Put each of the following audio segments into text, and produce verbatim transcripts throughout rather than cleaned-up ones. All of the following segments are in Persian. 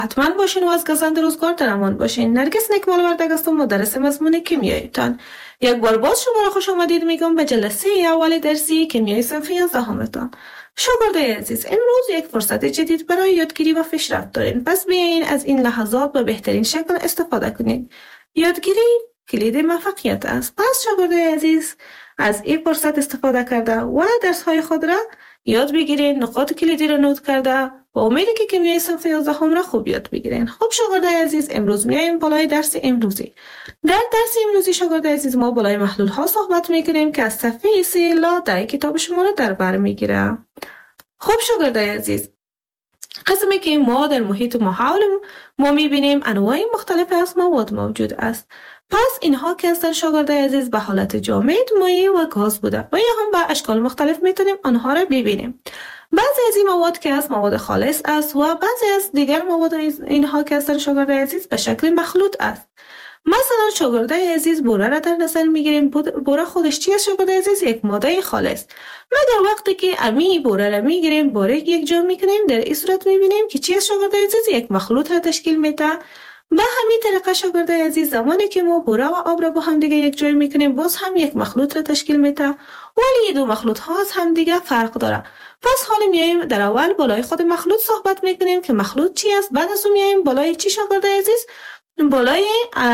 حتما باشین و از گزند روزگار در امان باشین. نرگس نکمال وردگ هستم، مدرس مضمون کیمیایتان. یک بار باز شما را خوش آمدید میگم به جلسه اول درسی کیمیای صنف یازدهمتان. شاگردای عزیز، امروز یک فرصت جدید برای یادگیری و پیشرفت دارین. پس بیاین از این لحظات به بهترین شکل استفاده کنید. یادگیری کلید موفقیت است. پس شاگردای عزیز، از این فرصت استفاده کرده و درس‌های خود را یاد بگیرین، نقاط کلیدی را نوت کرده با امیدی که کیمیای صنف یازدهم را خوب یاد بگیرین. خب شاگردای عزیز، امروز میایم بالای درس امروزی. در درس امروزی شاگردای عزیز ما بالای محلول ها صحبت میکنیم که از صفحه سه لا در کتاب شما را در بر میگیره. خب شاگردای عزیز، قسمی که ما در محیط ما حول ما میبینیم انواع مختلف از مواد موجود است. پس اینها که هستن شاگردای عزیز به حالت جامد، مایع و گاز بوده و یا هم به اشکال مختلف میتونیم آنها را ببینیم. بعضی از این مواد که است مواد خالص است و بعضی از دیگر مواد اینها که هستن شاگردای عزیز به شکل مخلوط است. مثلا شاگردای عزیز بوره را در نظر میگیریم. بوره خودش چی است شاگردای عزیز؟ یک ماده خالص. مگر وقتی که امی بوره را میگیریم، بوره یک جا میکنیم، در این صورت میبینیم که چی است شاگردای عزیز؟ یک مخلوط را تشکیل میده. به همین طریقه شاگردای عزیز، زمانی که ما بوره و آب را با هم دیگه یک جای میکنیم، باز هم یک مخلوط را تشکیل میده، ولی دو مخلوط ها از هم دیگه فرق داره. پس حالا میایم در اول بالای خود مخلوط صحبت میکنیم که مخلوط چی است. بعد از اون میایم بالای چی شاگردای عزیز؟ بالای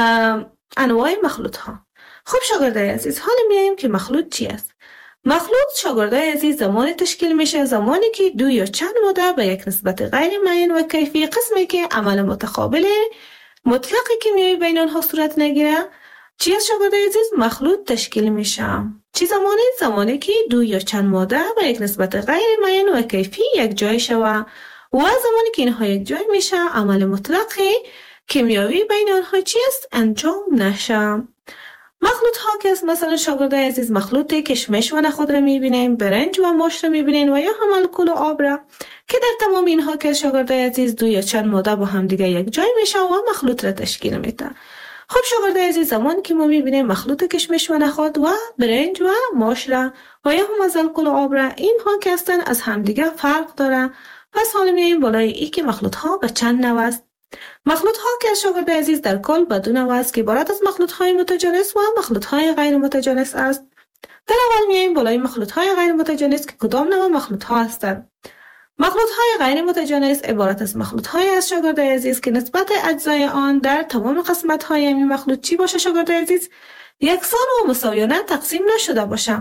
انواع مخلوط ها. خب شاگردای عزیز، حالا میایم که مخلوط چی است. مخلوط شاگردای عزیز زمانی تشکیل میشه زمانی که دو یا چند ماده به یک نسبت غیر معین و کیفی، قسمی که عمل متقابل مطلق کیمیایی بین آنها صورت نگیره، چی از شاگردای عزیز؟ مخلوط تشکیل میشه. چی زمانی؟ زمانی که دو یا چند ماده به یک نسبت غیر معین و کیفی یک جای شوه و زمانی که اینها یک جای میشه عمل مطلق کیمیایی بین آنها چی است؟ انجام نشه. مخلوط ها که است مثلا شاگردای عزیز مخلوط کشمش و نخود را میبینیم، برنج و ماست را میبینیم و یا هم الکل و آب را که در تمام اینها که شاگردای عزیز دو یا چند ماده با هم دیگه یک جای میشه و مخلوط را تشکیل میده. خب شاگردای عزیز، زمانی که ما میبینیم مخلوط کشمش و نخود و برنج و ماست را و یا هم از الکل و آب را، اینها که هستن از هم دیگه فرق داره. پس حالا میایم بالای ای که مخلوط ها به چند نوع است. مخلوط ها که شاگردای عزیز در کل به دو نوع است که عبارت از مخلوط های متجانس و مخلوط های غیر متجانس است. در اول میایم بالای مخلوط های غیر متجانس که کدام نوع مخلوط ها هستند. مخلوط های غیر متجانس عبارت از مخلوط های از شاگردای عزیز که نسبت اجزای آن در تمام قسمت های این مخلوط چی باشه شاگردای عزیز؟ یکسان و مساویانه تقسیم نشده باشه.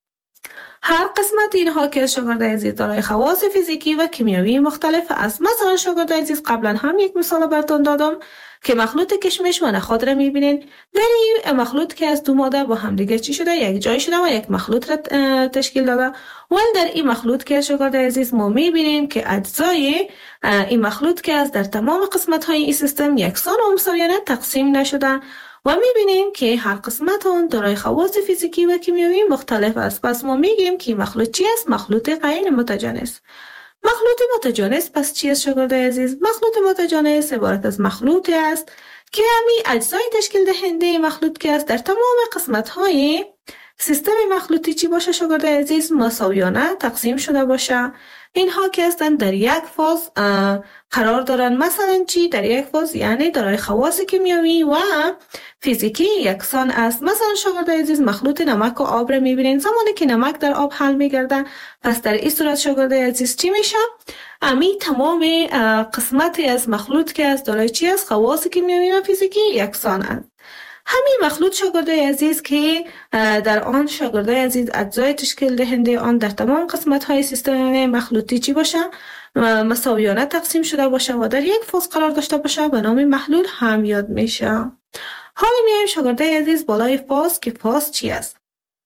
هر قسمت اینها که شاگردای عزیز دارای خواص فیزیکی و کیمیایی مختلف است. مثلا شاگردای عزیز قبلا هم یک مثال براتون دادم که مخلوط کشمش و نخود را میبینین. در این مخلوط که از دو ماده با هم دیگه چی شده؟ یک جای شده و یک مخلوط را تشکیل داده. ولی در این مخلوط که شاگردای عزیز ما میبینیم که اجزای این مخلوط که از در تمام قسمت های این سیستم یکسان و مساویانه تقسیم نشده و میبینیم که هر قسمت آن دارای خواص فیزیکی و کیمیایی مختلف است. پس ما میگیم که مخلوط چی است؟ مخلوط غیر متجانس. مخلوط متجانس پس چی است شاگردای عزیز؟ مخلوط متجانس عبارت از مخلوطی است که همین اجزای تشکیل دهنده مخلوط که است در تمام قسمت های سیستم مخلوطی چی باشه شاگردای عزیز؟ مساویانه تقسیم شده باشه. اینها که هستن در یک فاز قرار دارن. مثلا چی؟ در یک فاز یعنی دارای خواص کیمیایی و فیزیکی یکسان است. مثلا شاگردای عزیز مخلوط نمک و آب را میبینین. زمانی که نمک در آب حل میگردن، پس در این صورت شاگردای عزیز چی میشه؟ امی تمام قسمتی از مخلوط که است دارای چی است؟ خواص کیمیایی و فیزیکی یکسان است. همین مخلوط شاگردای عزیز که در آن شاگردای عزیز اجزای تشکیل دهنده آن در تمام قسمت های سیستم مخلوطی چی باشه؟ مساویانه تقسیم شده باشه و در یک فاز قرار داشته باشه به نام محلول هم یاد میشه. حالا میایم شاگردای عزیز بالای فاز که فاز چی است؟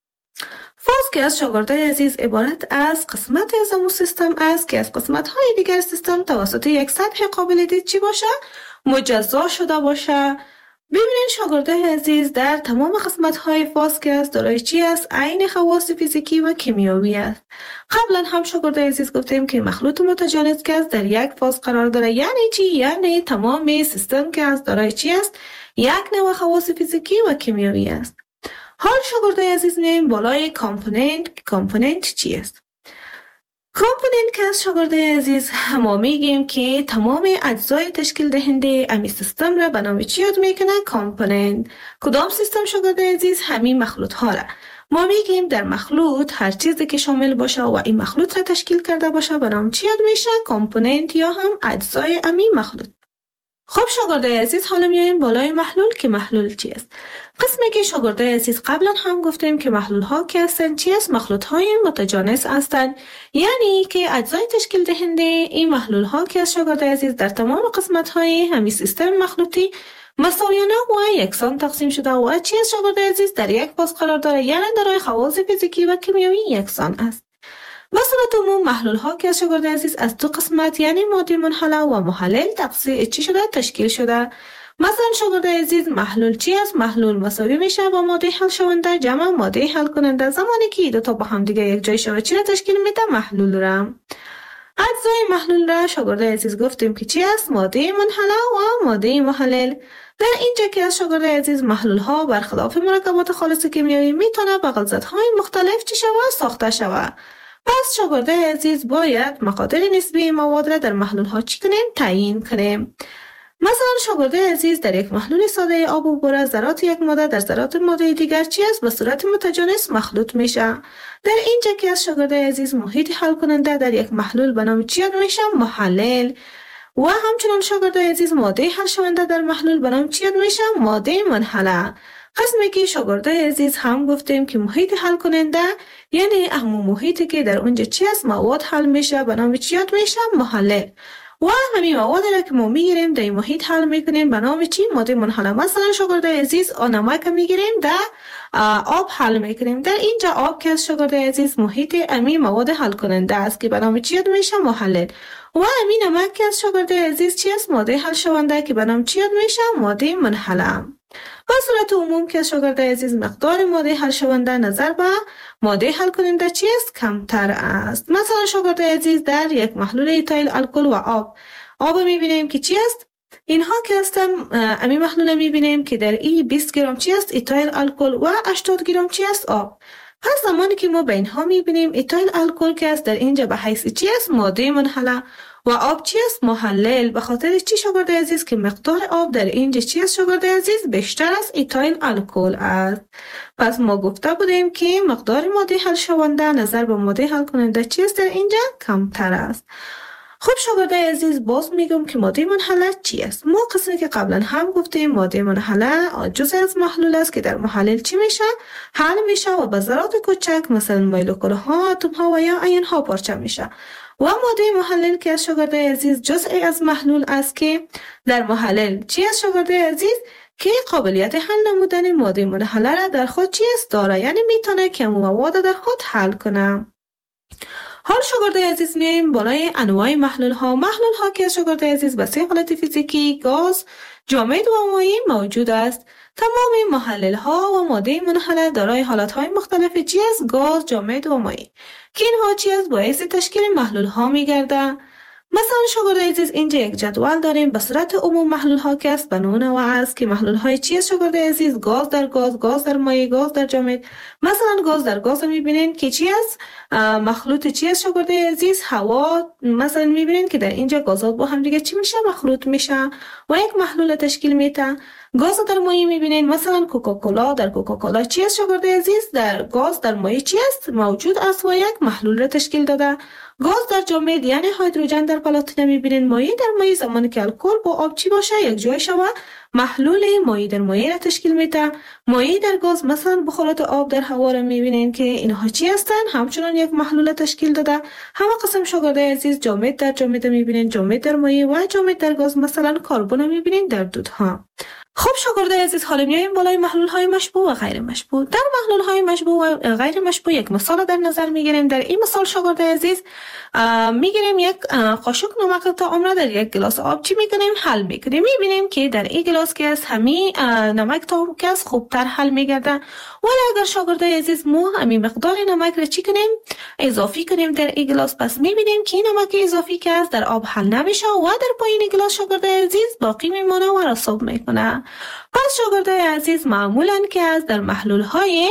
فاز که از شاگردای عزیز عبارت از قسمت از امو سیستم است که از قسمت های دیگر سیستم توسط یک سطح قابل دید چی باشه؟ مجزا شده باشه. ببینید شاگردای عزیز در تمام قسمت های فاز که است دارای چی است؟ عین خواص فیزیکی و کیمیایی است. قبلا هم شاگردای عزیز گفتیم که مخلوط متجانس که است در یک فاز قرار داره. یعنی چی؟ یعنی تمام سیستم که است دارای چی است؟ یک نوع خواص فیزیکی و کیمیایی است. حال شاگردای عزیز میایم بالای کامپوننت. کامپوننت چی است؟ کامپوننت که از شاگرده عزیز ما میگیم که تمام اجزای تشکیل دهنده امی سیستم را به نام چی یاد میکنه؟ کامپوننت. کدام سیستم شاگرده عزیز؟ همین مخلوط ها را ما میگیم در مخلوط هر چیزی که شامل باشه و این مخلوط را تشکیل کرده باشه به نام چی یاد میشه؟ کامپوننت یا هم اجزای امی مخلوط. خب شاگرده عزیز حالا میایم بالای محلول که محلول چی است؟ قسمی که شاگرده عزیز قبلا هم گفتیم که محلول ها که هستند چی است؟ مخلوط های متجانس هستند، یعنی که اجزای تشکیل دهنده این محلول ها که از شاگرده عزیز در تمام قسمت های همین سیستم مخلوطی مساویانه و یکسان تقسیم شده و چی است شاگرده عزیز؟ در یک فاز قرار داره، یعنی دارای خواص فیزیکی و کیمیایی یکسان است. به صورت عموم محلول ها که از شاگرده عزیز از دو قسمت یعنی ماده منحله و محلل تقسیم چی شده؟ تشکیل شده. مثلا شاگرده عزیز محلول چی است؟ محلول مساوی میشه با ماده حل شونده جمع ماده حل کننده. زمانی که دو تا با هم دیگه یک جای شود چی را تشکیل میده؟ محلول را. اجزای محلول را شاگرده عزیز گفتیم که چی است؟ ماده منحله و ماده محلل. در اینجا که از شاگرده عزیز محلول ها برخلاف مرکبات خالص کیمیایی میتونه با غلظت های مختلف چی شود؟ ساخته شود. پس شاگرده عزیز باید مقادیر نسبی مواد را در محلول ها چی کنیم؟ تعیین کنیم. مثلا شاگرده عزیز در یک محلول ساده آب و بوره ذرات یک ماده در ذرات ماده دیگر چی است؟ به صورت متجانس مخلوط میشه. در اینجا که از شاگرده عزیز محیط حل کننده در یک محلول به نام چی یاد میشه؟ محلل. و همچنان شاگرده عزیز ماده حل شونده در محلول به نام چی یاد میشه؟ ماده منحله. قسمی که شاگرده عزیز هم گفتیم که محیط حل کننده یعنی همون محیطی که در اونجا چی است؟ مواد حل میشه به نام چی یاد میشه؟ محلل. و همین مواد را که ما میگیریم در این محیط حل میکنیم به نام چی؟ ماده منحله. مثلا شاگرده عزیز نمک میگیریم در آب حل میکنیم. در اینجا آب که از شاگرده عزیز محیط امی مواد حل کننده است که به نام چی یاد میشه؟ محلل. و همین نمک که از شاگرده عزیز چی است؟ ماده حل شونده که به نام چی یاد میشه؟ ماده منحله. به صورت عموم که شاگرده عزیز مقدار ماده حل شونده نظر به ماده حل کننده چی است؟ کمتر است. مثلا شاگرده عزیز در یک محلول ایتایل الکل و آب آب میبینیم که چی است؟ اینها که هستن امی محلول میبینیم که در این بیست گرم چی است؟ ایتایل الکل و هشتاد گرم چی است؟ آب. پس زمانی که ما به اینها میبینیم ایتایل الکل که است در اینجا به حیث چی است؟ ماده منحله و آب چی است؟ محلل. به خاطر چی شاگرده عزیز که مقدار آب در اینجا چی است شاگرده عزیز؟ بیشتر از ایتایل الکل است. پس ما گفته بودیم که مقدار ماده حل شونده نظر به ماده حل کننده چی است در اینجا؟ کمتر است. خب شاگرده عزیز باز میگم که ماده منحله چی است؟ ما قسمی که قبلا هم گفتیم ماده منحله جزء از محلول است که در محلل چی میشه؟ حل میشه و به ذرات کوچک مثلا مولکول ها، اتم ها و یا آیون ها پارچه میشه. و ماده محلل که از شاگرده عزیز جزئی از محلول است که در محلل چی است شاگرده عزیز؟ که قابلیت حل نمودن ماده منحله را در خود چی است داره، یعنی میتونه که مواد در خود حل کنه. حال شاگرده عزیز میایم بالای انواع محلول ها. محلول ها که از شاگرده عزیز به سه حالت فیزیکی گاز، جامد و مایع موجود است. تمام محلل ها و ماده منحله دارای حالت های مختلف چی است؟ گاز، جامد و مایع که اینها چی است؟ باعث تشکیل محلول ها میگرده. مثلا شاگرده عزیز اینجا یک جدول داریم به صورت عموم محلول ها که است به نوع نوع است که محلول های چی است شاگرده عزیز؟ گاز در گاز، گاز در مایع، گاز در جامد. مثلا گاز در گاز میبینین که چی است؟ مخلوط چی است شاگرده عزیز؟ هوا. مثلا میبینین که در اینجا گازات با هم دیگه چی میشه؟ مخلوط میشه و یک محلول تشکیل میده. گاز در مایع میبینین مثلا کوکاکولا در کوکاکولا چی است شاگرده عزیز؟ در گاز در مایع چی است؟ موجود است و یک محلول را تشکیل داده. گاز در جامد یعنی هیدروژن در پلاتینه میبینین. مایع در مایع زمانی که الکل با آب چی باشه یک جای شوه محلول مایع در مایع را تشکیل میده. مایع در گاز مثلا بخارات آب در هوا را میبینین که اینها چی هستن؟ همچنان یک محلول تشکیل داده. همه قسم شاگرده عزیز جامد در جامد میبینین، جامد در مایع و جامد در گاز مثلا کربن میبینین در دودها. خب شاگرده عزیز حالا میایم بالای محلول های مشبوع و غیر مشبوع. در محلول های مشبوع و غیر مشبوع یک مثال در نظر میگیریم. در این مثال شاگرده عزیز میگیریم یک قاشق نمک تا عمره در یک گلاس آب چی میکنیم؟ حل میکنیم. میبینیم که در این گلاس که از همین نمک تا که از خوبتر حل میگرده. ولی اگر شاگرده عزیز ما همین مقدار نمک را چی کنیم؟ اضافی کنیم در این گلاس، پس میبینیم که نمک اضافی که از در آب حل نمیشه و در پایین گلاس شاگرده عزیز باقی میمونه و رسوب میکنه. پس شاگردای عزیز معمولاً که از در محلول های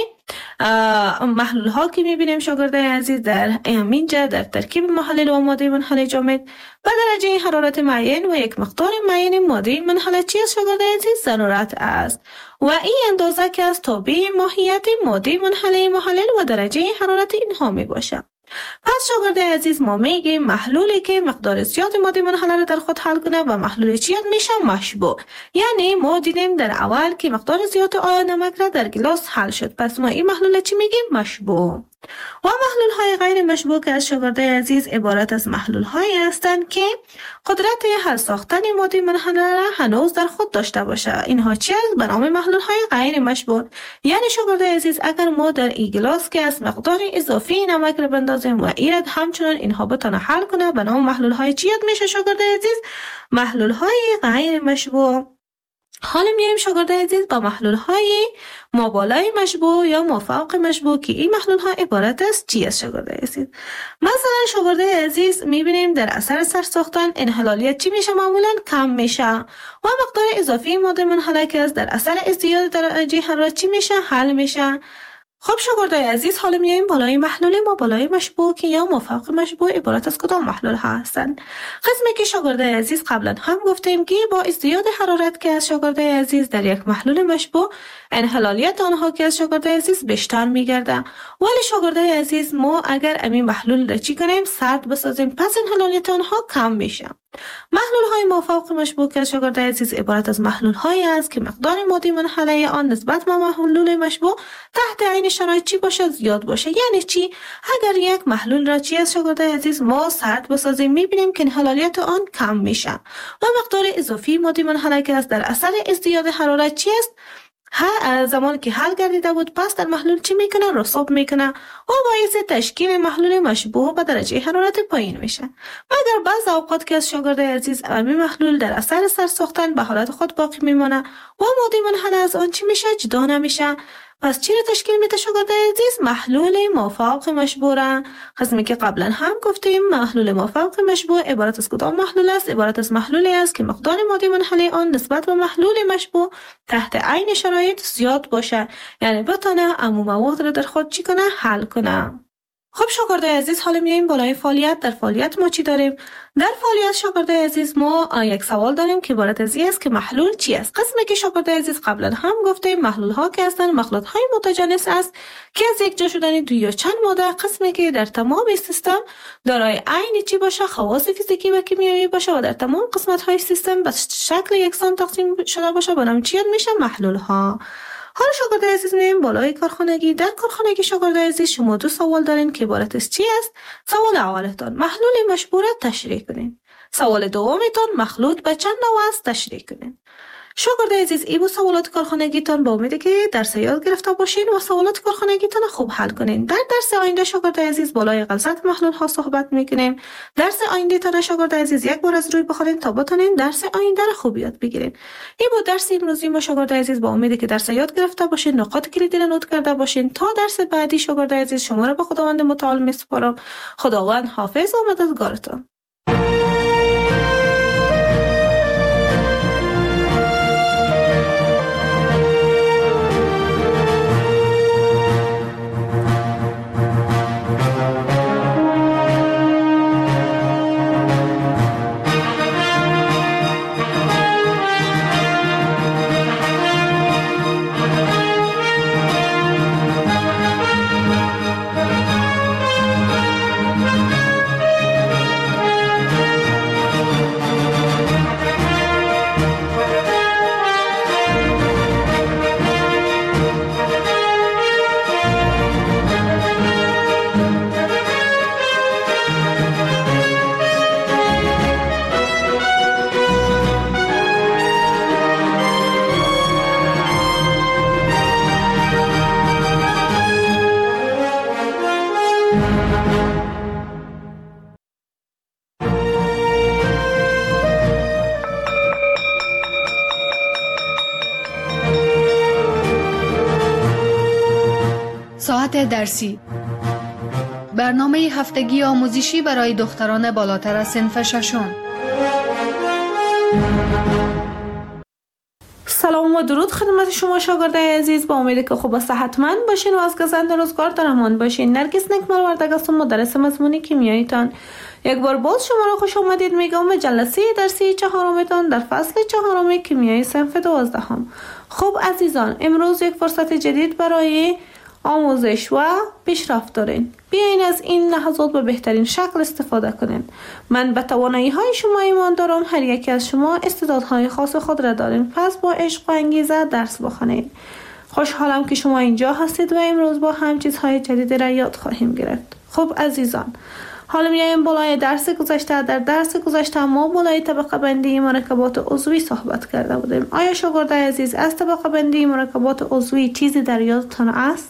محلول ها که میبینیم شاگردای عزیز در اینجا در ترکیب محلل و ماده منحل جامد به درجه حرارت معین و یک مقدار معین ماده منحل چی است شاگردای عزیز؟ ضرورت است و این اندازه که از تابع ماهیت ماده منحل محلل و درجه حرارت اینها می باشه. پس شاگرد عزیز ما میگیم محلولی که مقدار زیاد ماده منحله را در خود حل کنه و محلول چی میشه؟ مشبوع. یعنی ما دیدیم در اول که مقدار زیاد آب نمک را در گلاس حل شد، پس ما این محلول چی میگیم؟ مشبوع. و محلول های غیر مشبوع که از شاگرد عزیز عبارت از محلول هایی هستند که قدرت حل ساختن ماده منحله را هنوز در خود داشته باشه. اینها چی است؟ به نام محلول های غیر مشبوع. یعنی شاگرد عزیز اگر ما در این گلاس که از مقدار اضافی نمک را بندازیم و ایراد همچنان اینها بتونه حل کنه، به نام محلول های چی میشه شاگرد عزیز؟ محلول های غیر مشبوع. حالا میریم شاگرد عزیز با محلول های مابالای مشبوع یا مافوق مشبوع که این محلول ها عبارت است چی است شاگرد عزیز؟ مثلا شاگرد عزیز میبینیم در اثر سرساختن انحلالیت چی میشه؟ معمولا کم میشه و مقدار اضافی ماده منحله که از در اثر ازدیاد درجه حرارت چی میشه؟ حل میشه. خب شاگردای عزیز حالا میایم بالای محلول مابالای مشبوع که یا مافوق مشبوع عبارت از کدام محلول ها هستند؟ قسمی که شاگردای عزیز قبلا هم گفتیم که با ازدیاد حرارت که از شاگردای عزیز در یک محلول مشبوع انحلالیت آنها که از شاگردای عزیز بیشتر میگرده، ولی شاگردای عزیز ما اگر امی محلول را چی کنیم؟ سرد بسازیم، پس انحلالیت آنها کم میشه. محلول های مافوق مشبوع که از شاگردای عزیز عبارت از محلول هایی است که مقدار ماده منحله آن نسبت به محلول مشبوع تحت عین شرایط چی باشه؟ زیاد باشه. یعنی چی؟ اگر یک محلول را چی از شاگردای عزیز ما سرد بسازیم میبینیم که انحلالیت آن کم میشه و مقدار اضافی ماده منحله که است در اثر ازدیاد حرارت چی است؟ ها زمانی که حل گردیده بود پس در محلول چی میکنه؟ رسوب میکنه و باعث تشکیل محلول مشبوع به درجه حرارت پایین میشه. مگر بعض اوقات که از شاگرد عزیز امی محلول در اثر سرساختن به حالت خود باقی میمانه و ماده منحله از آن چی میشه؟ جدا نمیشه. پس چی را تشکیل میده شاگرد عزیز؟ محلول مافوق مشبوع. قسمی که قبلا هم گفتیم محلول مافوق مشبوع عبارت از کدام محلول است؟ عبارت از محلولی است که مقدار ماده منحله آن نسبت به محلول مشبوع تحت عین شرایط زیاد باشه، یعنی بتونه عموم مواد را در خود چی کنه؟ حل کنه. خب شاگردای عزیز حالا میایم بالای فعالیت. در فعالیت ما چی داریم؟ در فعالیت شاگردای عزیز ما یک سوال داریم که عبارت از این است که محلول چی است؟ قسمی که شاگردای عزیز قبلا هم گفتیم محلول ها که هستند مخلوط های متجانس است که از یک جا شدن دو یا چند ماده، قسمی که در تمام سیستم دارای عین چی باشه؟ خواص فیزیکی و کیمیایی باشه و در تمام قسمت های سیستم به شکل یکسان تقسیم شده باشه، به نام چی میشه؟ محلول ها. حالا شاگردای عزیز میایم بالای کارخانگی. در کارخانگی شاگردای عزیز شما دو سوال دارین که عبارت از چی است؟ سوال اولتان محلول مشبوع را تشریح کنین. سوال دومتان مخلوط به چند نوع است تشریح کنین. شاگردای عزیز ای بود سوالات کارخانگیتان با امیدی که درس یاد گرفته باشین و سوالات کارخانگیتان خوب حل کنین. در درس آینده شاگردای عزیز بالای غلظت محلول ها صحبت میکنیم. درس آینده تان شاگردای عزیز یک بار از روی بخونین تا بتونین درس آینده را خوب یاد بگیرین. این بود درس امروزی ما شاگردای عزیز، با امیدی که درس یاد گرفته باشین، نقاط کلیدی را نوت کرده باشین. تا درس بعدی شاگردای عزیز شما را به خداوند متعال میسپارم. خداوند حافظ و مددگارتان. ساعت درسی، برنامه هفتگی آموزشی برای دختران بالاتر از صنف ششم. سلام و درود خدمت شما شاگردای عزیز. با امید که خوب و صحتمند باشین و از گزند روزگار در امان باشین. نرگس نکمالوردگ هستم، مدرس مضمون کیمیاییتان. یک بار باز شما را خوش آمدید میگم به جلسه درسی چهارمتان در فصل چهارم کیمیای صنف دوازدهم. خب عزیزان، امروز یک فرصت جدید برای آموزش و پیشرفت دارین. بیاین از این لحظات به بهترین شکل استفاده کنین. من به توانایی های شما ایمان دارم. هر یکی از شما استعدادهای خاص خود را دارین، پس با عشق و انگیزه درس بخونید. خوشحالم که شما اینجا هستید و امروز با هم چیزهای جدید را یاد خواهیم گرفت. خب عزیزان، حالا میایم بالای درس گذشته. در درس گذشته ما بالای طبقه بندی مرکبات عضوی صحبت کرده بودیم. آیا شاگردای عزیز از طبقه بندی مرکبات عضوی چیزی در یادتان است؟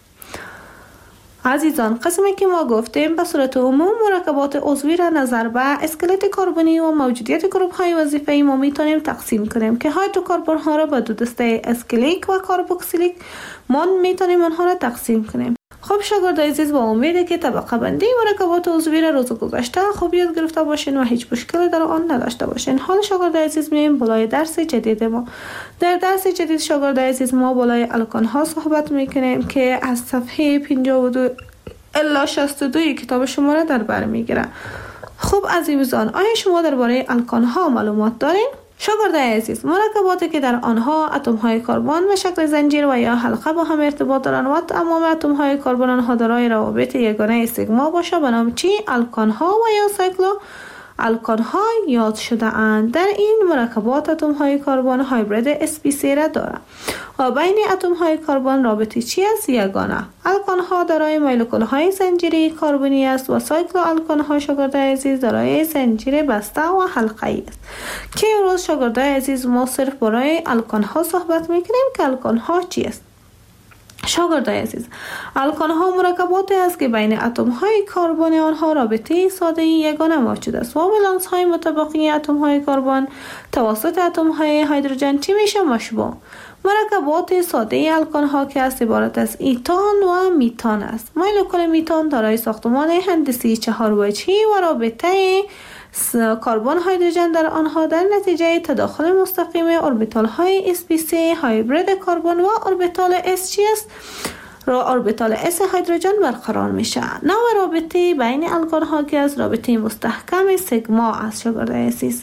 عزیزان، قسمی که ما گفتیم به صورت عموم مرکبات عضوی را نظر به اسکلت کربنی و موجودیت گروپ های وظیفه‌ای ما میتونیم تقسیم کنیم که هیدروکربن ها را به دو دسته اسکلیک و کاربوکسیلیک ما میتونیم آنها را تقسیم کنیم. خب شاگردای عزیز، با امیده که طبقه بندی مرکبات عضوی را روز گذشته خوب یاد گرفته باشین و هیچ مشکلی در آن نداشته باشین. حال شاگردای عزیز میایم بالای درس جدید ما. در درس جدید شاگردای عزیز ما بالای الکان ها صحبت میکنیم که از صفحه پنجاه و دو الی شصت و دو کتاب شما را در بر میگیره. خب عزیزان، آیا شما درباره الکان ها معلومات دارین؟ شاگردای عزیز، مرکباتی که در آنها اتم های کربن به شکل زنجیر و یا حلقه با هم ارتباط دارند و تمام اتم های کربن آنها دارای روابط یگانه سیگما باشه به نام چی؟ الکان ها و یا سایکلو الکان ها یاد شده اند. در این مرکبات اتم های کربن هایبرید اس پی سی را دارند و بین اتم های کربن رابطه چی است؟ یگانه. الکان ها دارای مولکول های زنجیری کربنی است و سایکلو الکان ها شاگردای عزیز دارای زنجیر بسته و حلقه‌ای است که امروز شاگردای عزیز ما صرف برای الکان ها صحبت میکنیم که الکان ها چی است. شاگردای عزیز، الکان ها مرکباتی است که بین اتم های کربن آنها رابطه ساده یگانه موجود است و ولانس های مطابقی اتم های کربن توسط اتم های هیدروژن چی میشه؟ مشبوع. مرکبات ساده الکان ها که است عبارت از ایتان و میتان است. مولکول میتان دارای ساختمان هندسی چهار وجهی و رابطه کربن هیدروژن در آنها در نتیجه تداخل مستقیم اوربیتال های اس پی سی هایبرید کربن و اوربیتال اس چی است؟ را اوربیتال اس هیدروژن برقرار میشه. نوع رابطه بین الکان ها که از رابطه مستحکم سیگما است. شاگردای عزیز،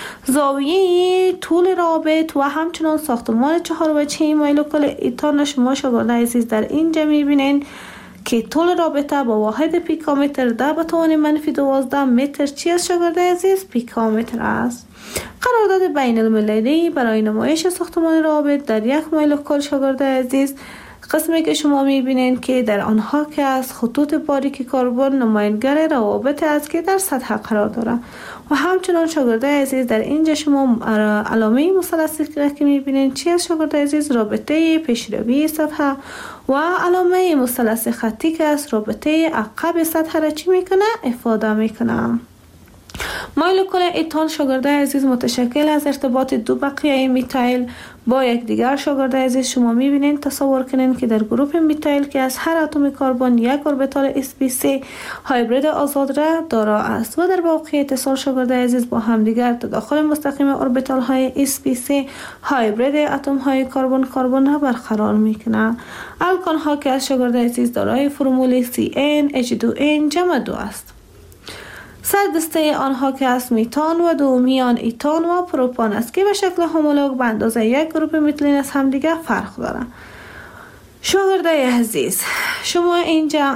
زاویه طول رابط و همچنان ساختمان چهار وجهی مولکول ایتان شما شاگردای عزیز در اینجا میبینین که طول رابطه با واحد پیکومتر ده به توان منفی دوازده متر چی است شاگردای عزیز؟ پیکومتر است. قرارداد بین المللی برای نمایش ساختمان رابط در یک مولکول شاگردای عزیز، قسمی که شما میبینین که در آنها که از خطوط باریک کربن نمایانگر روابط است که در سطح قرار دارد و همچنان شاگردای عزیز در اینجا شما علامه مثلثی که میبینین چی است شاگردای عزیز؟ رابطه پیشروی سطح و علامه مثلث خطی که است رابطه عقب سطح را چی میکنه؟ افاده میکنه. مولکول ایتان شاگردای عزیز متشکل از ارتباط دو بقیه میتایل با یک دیگر. شاگردای عزیز شما میبینین، تصور کنین که در گروپ میتایل که از هر اتم کربن یک اوربیتال اس پی سی هایبرید آزاد را دارا است و در واقع اتصال شاگردای عزیز با هم دیگر تداخل مستقیم اوربیتال های اس پی سی هایبرید اتم های کربن کربن را برقرار میکنه. الکان ها که از شاگردای عزیز دارای فرمول سی ان اچ دو ان جمع دو است. سر دسته آنها که از میتان و دومیان ایتان و پروپان است که به شکل هومولوگ به اندازه یک گروپ میتلین از همدیگه فرق دارند. شاگردای عزیز شما اینجا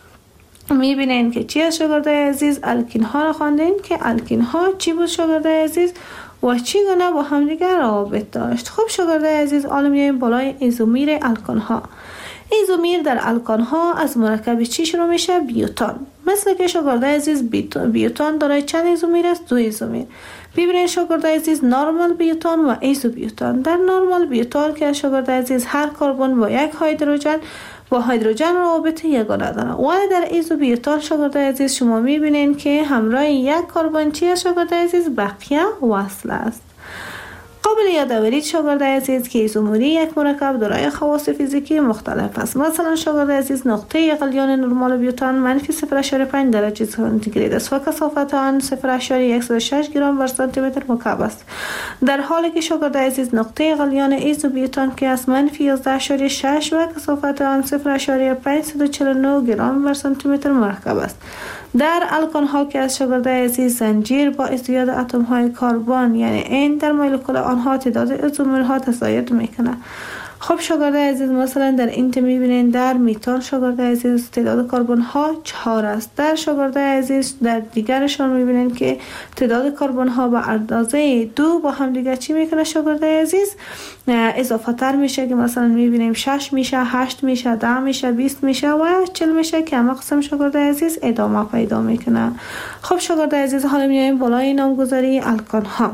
میبینین که چی از شاگردای عزیز؟ الکین ها را خواندین که الکین ها چی بود شاگردای عزیز و چی گونه با همدیگه روابط داشت. خب شاگردای عزیز، حالا میایم بالای ایزومیر الکان ها. ایزومیر در الکان ها از مرکب چی شروع میشه؟ بیوتان. مثل که شاگردای عزیز بیوتان دارای چند ایزومیر است؟ دو ایزومیر. ببینید شاگردای عزیز، نورمال بیوتان و ایزو بیوتان. در نورمال بیوتان که شاگردای عزیز هر کربن با یک هیدروژن با هیدروژن رابطه یگانه دارند، ولی در ایزو بیوتان شاگردای عزیز شما میبینین که همراه یک کربن چی است شاگردای عزیز؟ بقیه وصل است. قابل قابل یادآوری شاگرد عزیز که ایزومری یک مرکب دارای خواص فیزیکی مختلف است. مثلا شاگرد عزیز نقطه غلیان نرمال بیوتان منفی صفر ممیز پنج درجه سانتیگراد است و کثافت آن صفر ممیز صد و صد و شش گرم بر سانتی متر مکعب است، در حالی که شاگرد عزیز نقطه غلیان ایزوبیوتان که از منفی یازده ممیز شش و کثافت آن صفر ممیز پانصد و چهل و نه گرم بر سانتی متر مرکب است. در الکان ها که از شاگرد عزیز زنجیر با ازدیاد اتم های کربن یعنی این در مولکول آنها تعداد ایزومر ها تزاید میکنه. خب شاگرد عزیز مثلا در این میبینین در میتان شاگرد عزیز تعداد کربن ها چهار است. در شاگرد عزیز در دیگرشان میبینین که تعداد کربن ها به اندازه دو با هم دیگر چی میکنه شاگرد عزیز اضافه تر میشه که مثلا میبینیم شش میشه، هشت میشه، ده میشه، بیست میشه و چهل میشه که همه قسم شاگرد عزیز ادامه پیدا میکنه. خب شاگرد عزیز حالا میایم بالای نامگذاری الکان ها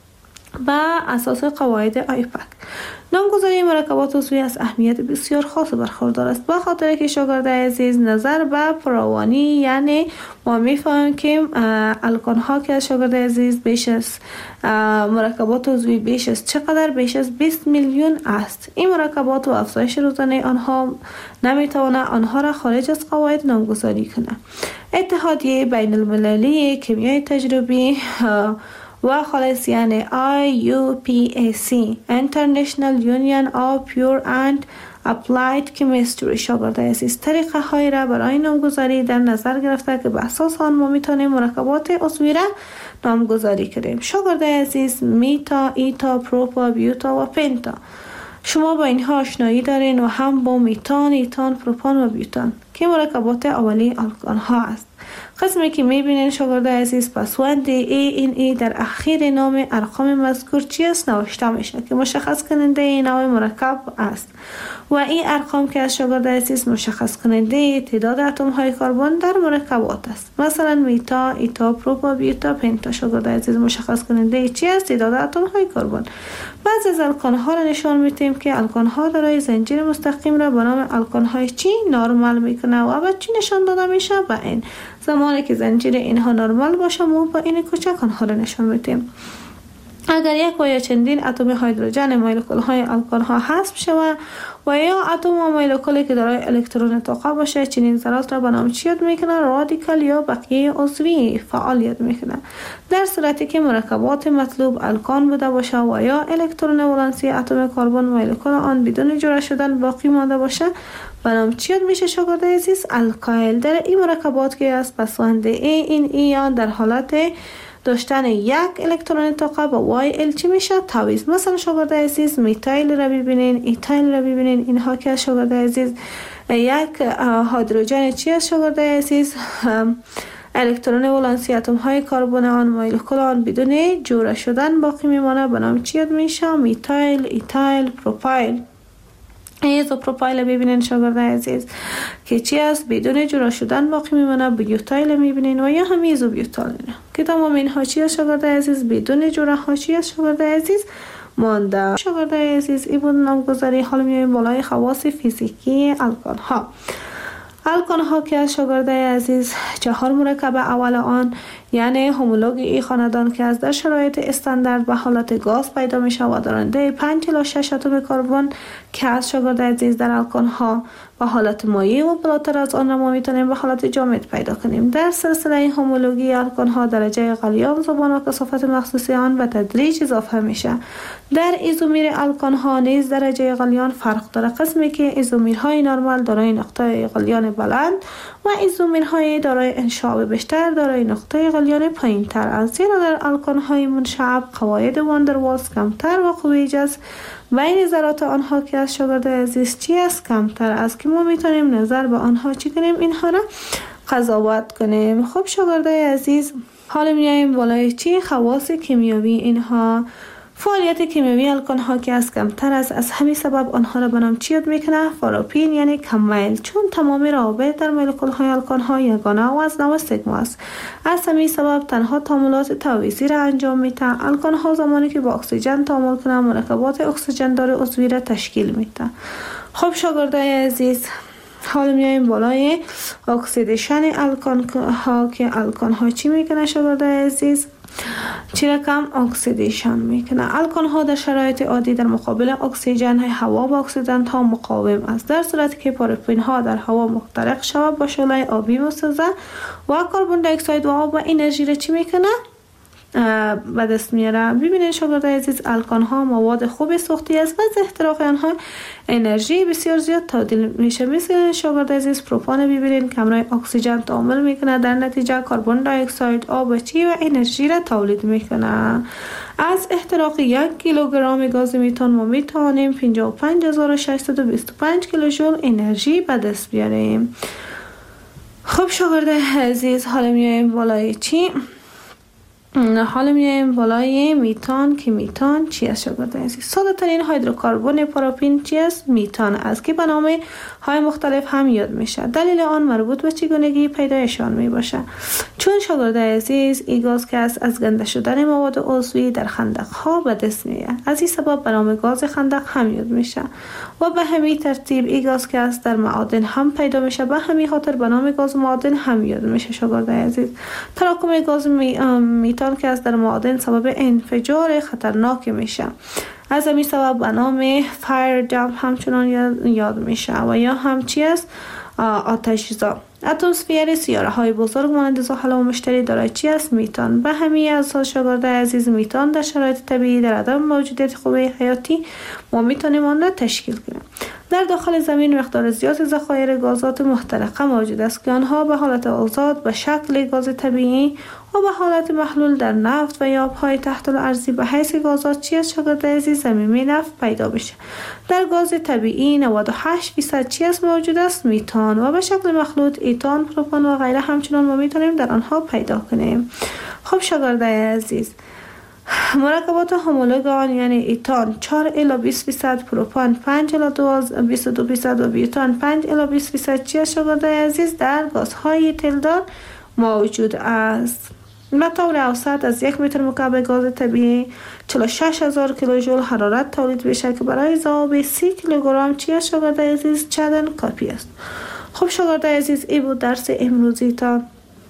با اساس قواعد آیپک. نامگذاری مرکبات عضوی از اهمیت بسیار خاص برخوردار است، به خاطر که شاگرد عزیز نظر به فراوانی یعنی ما میفهمیم که الکان ها که از شاگرد عزیز بیش از مرکبات عضوی بیش از چقدر بیش از بیست میلیون است. این مرکبات و افزایش روزانه آنها نمیتواند آنها را خارج از قواعد نامگذاری کنه. اتحادیه بین المللی کیمیای تجربی و خالص یعنی آی یو پی ای سی International Union of Pure and Applied Chemistry شاگرد عزیز طریقه های را برای نامگذاری در نظر گرفته که به اساس آن ما میتونیم مرکبات عضوی را نامگذاری کنیم. شاگرد عزیز میتا، ایتا، پروپا، بیوتا و پنتا، شما با اینها آشنایی دارین و هم با میتان، ایتان، پروپان و بیوتان که مرکبات اولی الکان ها است. قسمی که میبینین شاگرد عزیز پسوند ای این ای در اخیر نام ارقام مذکور چی است نوشته میشه که مشخص کننده این نوع مرکب است و این ارقام که از شاگرد عزیز مشخص کننده تعداد اتم های کربن در مرکبات است. مثلا میتا، ایتا، پروپا، بیوتا، پنتا شاگرد عزیز مشخص کننده چی است تعداد اتم های کربن. بعضی از الکان ها را نشان میدیم که الکان ها دارای زنجیر مستقیم را به نام الکان های چی نرمال میکنه و به چی نشان داده میشه به این زمانی که زنجیر اینها نرمال باشه ما با این کوچک آنها را نشان میدیم. اگر یک و یا چندین اتم هیدروژن مولکول های الکان ها حذف شود و یا اتم و مولکولی که دارای الکترون طاقه باشه چنین ذرات را به نام چی یاد میکنه؟ رادیکال یا بقیه عضوی فعال یاد میکنه. در صورتی که مرکبات مطلوب الکان بوده باشه و یا الکترون ولانسی اتم کربن مولکول آن بدون جوړه شدن باقی مانده باشه به نام چی یاد میشه شاگرد عزیز؟ الکایل. در این مرکبات که از پسوند ای این ای در حالت داشتن یک الکترون طاقه با وای ال چی میشه؟ تعویض. مثلا شاگرد عزیز میتایل را ببینین، ایتایل را ببینین، اینها که از شاگرد عزیز یک هیدروژن چی است شاگرد عزیز؟ الکترون ولانسی اتم های کربن آن مولکول آن بدون جوړه شدن باقی میمانه به نام چی یاد میشه؟ میتایل، ایتایل، پروپایل. ایزوپروپایل ببینین شاگرد عزیز که چی است بدون جوړه شدن باقی میمونه. بیوتایل میبینین و یا هم ایزوبیوتایل که تمام اینها چی است شاگرد عزیز بدون جوړه ها چی است شاگرد عزیز مانده. شاگرد عزیز این بود نامگذاری. حالا میایم بالای خواص فیزیکی الکان ها. الکان ها که از شاگرد عزیز چهار مرکب اول آن یعنی هومولوگ ای خاندان که از در شرایط استاندارد به حالت گاز پیدا می شود دارنده پنج الی شش اتم کربن که از شاگرد عزیز در الکان ها به حالت مایع و بالاتر از آن را ما میتونیم به حالت جامد پیدا کنیم. در سلسله هومولوژی الکان ها درجه غلیان زبان و کثافت مخصوصی آن به تدریج اضافه میشه. در ایزومیر الکان ها نیز درجه غلیان فرق داره، قسمی که ایزومیرهای نرمال دارای نقطه غلیان بلند و ایزومیرهای دارای انشعاب بیشتر دارای نقطه غلیان پایین تر است، زیرا در الکان های منشعب قواعد واندروالز کمتر و قوه جذب بین ذرات آنها که از شاگرد عزیز چی است کمتر است که ما میتونیم نظر به آنها چی کنیم اینها را قضاوت کنیم. خب شاگرد عزیز حالا میایم بالای چی خواص کیمیایی اینها. فعالیت کیمیایی الکان ها که از کمتر است از همین سبب آنها را به نام چی یاد میکنه؟ فاروپین یعنی کم میل، چون تمام روابط در مولکول های الکان ها یگانه و از نوع سیگما است. از همین سبب تنها تعاملات تعویضی را انجام میده. الکان ها زمانی که با اکسیژن تعامل کنند مرکبات اکسیژن دار عضوی را تشکیل میده. خب شاگردای عزیز حالا میایم بالای اکسیدیشن الکان ها که الکان ها چی میکنه شاگردای عزیز؟ چی رقم اکسیدیشن میکنه. الکان ها در شرایط عادی در مقابل اکسیژن هوا با اکسیدنت ها مقاوم است، در صورتی که پارافین ها در هوا محترق شود با شعله آبی مسوزه و کربن دی اکساید و آب و انرژی را چی میکنه؟ به دست میاره. ببینید شاگردای عزیز الکان ها مواد خوب سوختی است و از احتراق آنها انرژی بسیار زیاد تبدیل میشه. مثل شاگردای عزیز پروپان ببینید کمرای اکسیژن تعامل میکنه، در نتیجه کربن دی اکساید آب چی و انرژی را تولید میکنه. از احتراق یک کیلوگرم گاز میتان ما میتوانیم پنجاه و پنج هزار و ششصد و بیست و پنج کیلوژول انرژی به دست بیاریم. خب شاگردای عزیز حالا میایم بالای چی؟ حالا میایم بالای میتان که میتان چی است شاگردان عزیز؟ ساده ترین هیدروکربن پاراپین چی است؟ میتان است که به نام های مختلف هم یاد میشه. دلیل آن مربوط به چگونگی پیدایشان می باشه. چون شاگردان عزیز این گاز که است از گنده شدن مواد عضوی در خندق ها به دست میاد، از این سبب به نام گاز خندق هم یاد میشه و به همین ترتیب این گاز که است در معادن هم پیدا میشه، به همین خاطر به نام گاز معادن هم یاد میشه شاگردان عزیز. تراکم گاز می میتان که از در معادن سبب انفجار خطرناک میشه، از همین سبب به نام فایر دمپ همچنان یاد میشه و یا هم چی است؟ آتش‌زا. اتمسفر سیاره های بزرگ مانند زحل و مشتری دارای چی است؟ میتان. به همین اساس شاگردای عزیز میتان در شرایط طبیعی در عدم موجودیت خوبه حیاتی ما میتونیم آن را تشکیل کنیم. در داخل زمین مقدار زیاد ذخایر گازات محترقه موجود است که آنها به حالت آزاد به شکل گاز طبیعی و به حالت محلول در نفت و یا آبهای تحت الارضی به حیث گازات چی است شاگردای عزیز؟ صمیمی نفت پیدا بشه. در گاز طبیعی نود و هشت درصد چی است موجود است؟ میتان و به شکل مخلوط ایتان، پروپان و غیره همچنان ما میتونیم در آنها پیدا کنیم. خب شاگردای عزیز مرکبات همولوگ آن یعنی ایتان چهار الی بیست درصد، پروپان پنج الی بیست و دو درصد و بیوتان پنج الی بیست درصد چی است شاگردای عزیز؟ در گازهای تلدار موجود است. به طور اوسط از یک متر مکعب گاز طبیعی چهل و شش هزار کیلوژول حرارت تولید میشه که برای ذوب سی کیلوگرم چی است شاگردای عزیز؟ چندان کافی است. خب شاگردای عزیز این بود درس امروزی. تا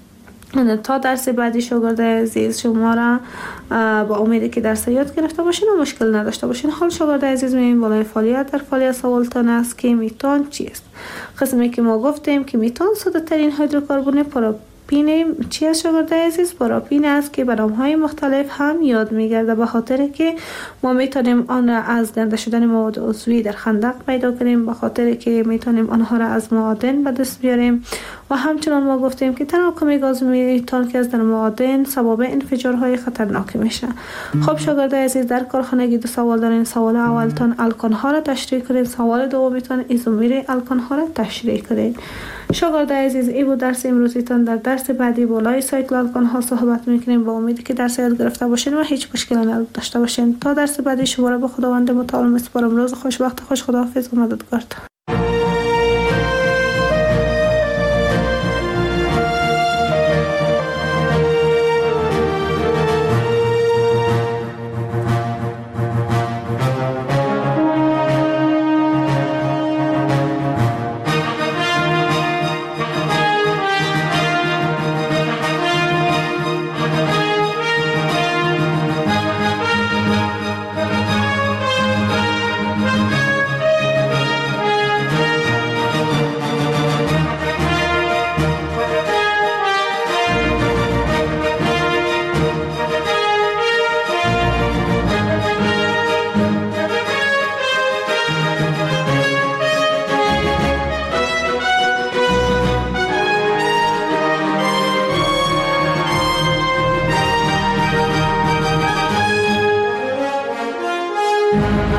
تا درس بعدی شاگردای عزیز شما را با امیدی که درس یاد گرفته باشین و مشکل نداشته باشین. حال شاگردای عزیز میایم بالای فعالیت. در فعالیت سوالتان است که میتان چیست؟ قسمی که ما گفتیم که میتان ساده ترین هیدروکربن پاراپین چی است شاگردای عزیز؟ پاراپین است که به نام‌های مختلف هم یاد میگرده، به خاطر که ما میتونیم آن را از گنده شدن مواد عضوی در خندق پیدا کنیم، به خاطر که میتونیم آنها را از معادن به دست بیاریم و همچنان ما گفتیم که تراکم گاز میتان که از در معادن سبب انفجارهای خطرناک میشه. خب شاگردای عزیز در کارخانگی دو سوال دارین. سوال اولتان الکان ها را تشریح کنید، سوال دومیتان ایزومر الکان ها را تشریح کنید. شاگردای عزیز این بود درس امروزیتان. در درس بعدی بالای سایکل الکان ها صحبت میکنیم. با امیدی که درس یاد گرفته باشین و هیچ مشکلی نداشته باشین. تا درس بعدی شما را به خداوند متعال میسپارم. روز خوش، وقت خوش، خداحافظ و مددگار. Thank you.